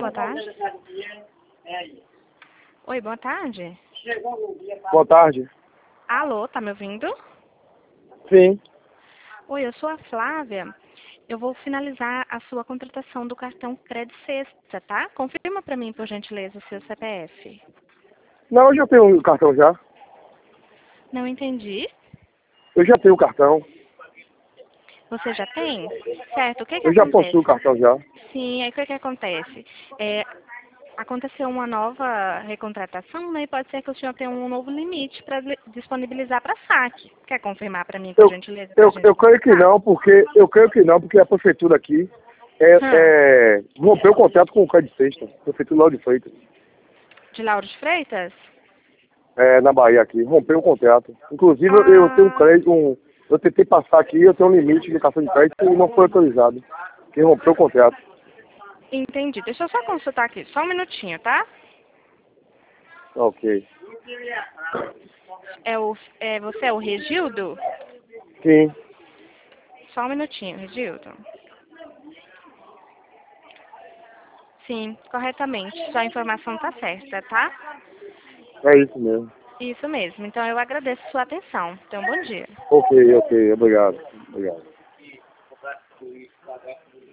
boa tarde. Oi, boa tarde. Boa tarde. Alô, tá me ouvindo? Sim. Oi, eu sou a Flávia. Eu vou finalizar a sua contratação do cartão Crédito Sexta, tá? Confirma para mim, por gentileza, o seu CPF. Não, eu já tenho o cartão já. Não entendi. Eu já tenho o cartão. Você já tem? Certo, o que que Eu já acontece? possuo o cartão já. Sim, aí o que que acontece? Aconteceu uma nova recontratação, né? E pode ser que o senhor tenha um novo limite para disponibilizar para saque. Quer confirmar para mim, por gentileza? Eu creio que não, porque a prefeitura aqui rompeu o contrato com o Crédito Sexta. Prefeitura Lauro de Freitas. De Lauro de Freitas? Na Bahia aqui. Rompeu o contrato. Inclusive eu tenho um crédito, eu tentei passar aqui, eu tenho um limite de cartão de crédito e não foi autorizado. Que rompeu o contrato. Entendi. Deixa eu só consultar aqui. Só um minutinho, tá? Ok. Você é o Regildo? Sim. Só um minutinho, Regildo. Sim, corretamente. Sua informação tá certa, tá? É isso mesmo. Isso mesmo. Então eu agradeço sua atenção. Então, bom dia. Ok. Obrigado.